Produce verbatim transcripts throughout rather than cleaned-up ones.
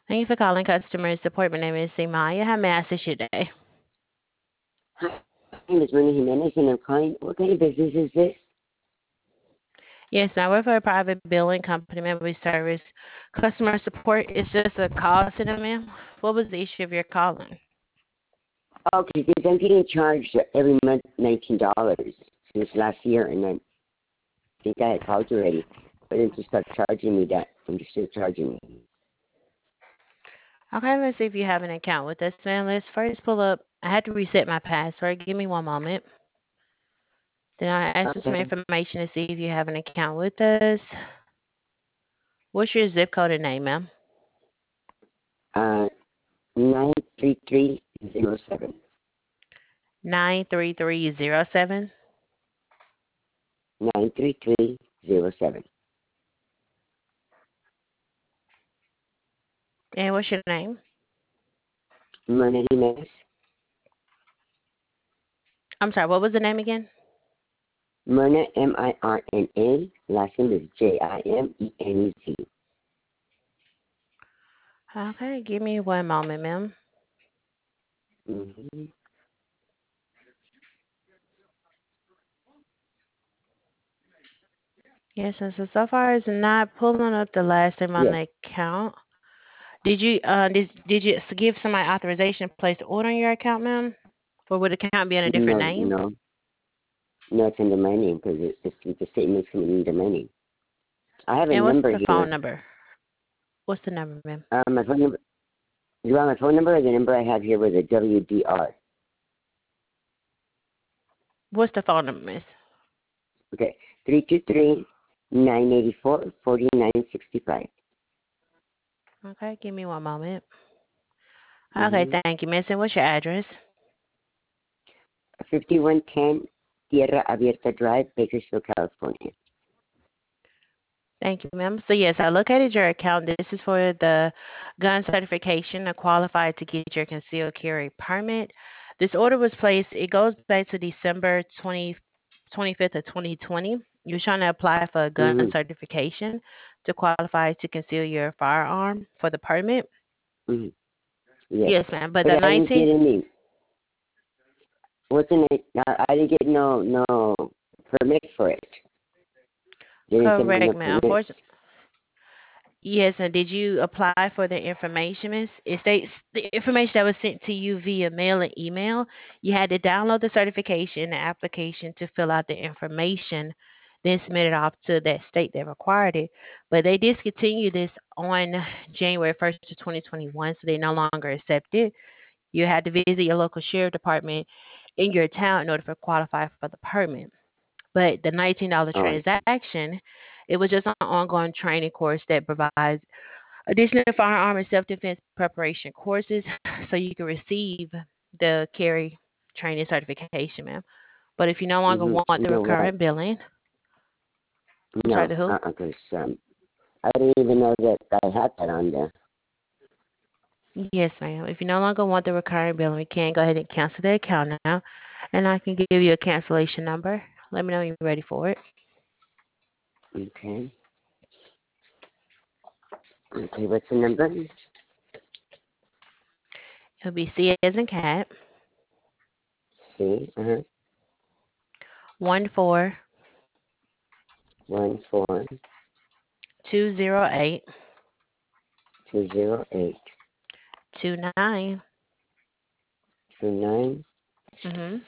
Thank you for calling customer support. My name is Simaya. How may I assist you today? Hi, my name is Mona Jimenez, and I'm calling. What kind of business is this? Yes, now we're for a private billing company. Member we service customer support. It's just a call center, ma'am. What was the issue of your calling? Okay, because I'm getting charged every month nineteen dollars since last year, and I think I had called you already, but it just started charging me that. I'm just still charging me. Okay, let's see if you have an account with us, ma'am. Let's first pull up. I had to reset my password. Give me one moment. Then I ask for some Okay. information to see if you have an account with us. What's your zip code and name, ma'am? Uh, nine three three zero seven. Nine three three zero seven. Nine three three zero seven. And what's your name? Mona Jimenez. I'm sorry. What was the name again? Mona M I R N A. Last name is J I M E N E Z. Okay, give me one moment, ma'am. Mm-hmm. Yes, and so so far it's not pulling up the last name on Yes. the account. Did you uh did did you s- give somebody authorization to place the order on your account, ma'am? Or would the account be in a different No, name? no, no. It's under my name because it, it's the statement's coming under my name. I have a And what's number the here. phone number? What's the number, ma'am? Uh, my phone number. You want my phone number or the number I have here with a W D R? What's the phone number, miss? Okay, three two three nine eighty four forty nine sixty five. Okay, give me one moment. Okay, Mm-hmm. thank you, miss. And what's your address? Fifty one ten Tierra Abierta Drive, Bakersfield, California. Thank you, ma'am. So yes, I located your account. This is for the gun certification to qualify to get your concealed carry permit. This order was placed, it goes back to December twentieth, twenty-fifth of twenty twenty. You're trying to apply for a gun Mm-hmm. certification to qualify to conceal your firearm for the permit. Mm-hmm. Yes, Yes, ma'am. But but the I didn't get nineteenth, any. What's in it? I I didn't get no no permit for it. They didn't send me correct, no ma'am. permits. Unfortunately, yes, and did you apply for the information, miss? It states the information that was sent to you via mail and email. You had to download the certification, the application to fill out the information, then submit it off to that state that required it. But they discontinued this on January first of twenty twenty-one, so they no longer accept it. You had to visit your local sheriff department in your town in order to qualify for the permit. But the nineteen dollars Oh, I see. transaction, it was just an ongoing training course that provides additional firearm and self-defense preparation courses so you can receive the carry training certification, ma'am. But if you no longer Mm-hmm. want the You know what? recurring billing, I'm sorry, No, the who? uh-uh, because um, I didn't even know that I had that on there. Yes, ma'am. If you no longer want the recurring billing, we can go ahead and cancel the account now, and I can give you a cancellation number. Let me know when you're ready for it. Okay. Okay, what's the number? It'll be C as in cat, C, uh-huh, one four one four two zero eight two zero eight two nine. two nine. Mhm.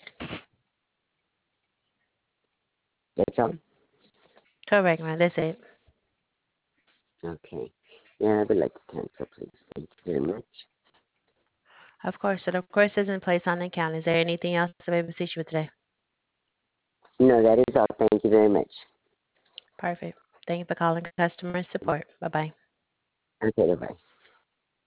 That's all? Correct, ma'am. That's it. Okay. Yeah, I would like to cancel, please. Thank you very much. Of course. So the course is in place on the account. Is there anything else that I may assist you with today? No, that is all. Thank you very much. Perfect. Thank you for calling customer support. Bye bye. Okay, bye-bye.